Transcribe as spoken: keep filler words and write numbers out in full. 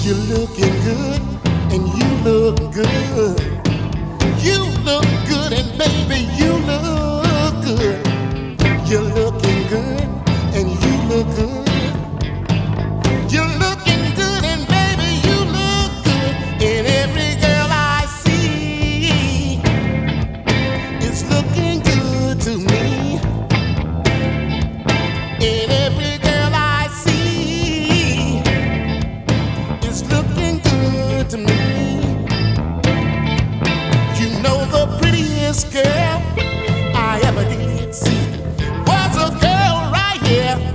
You're looking good, and you look good. You look good, and baby, you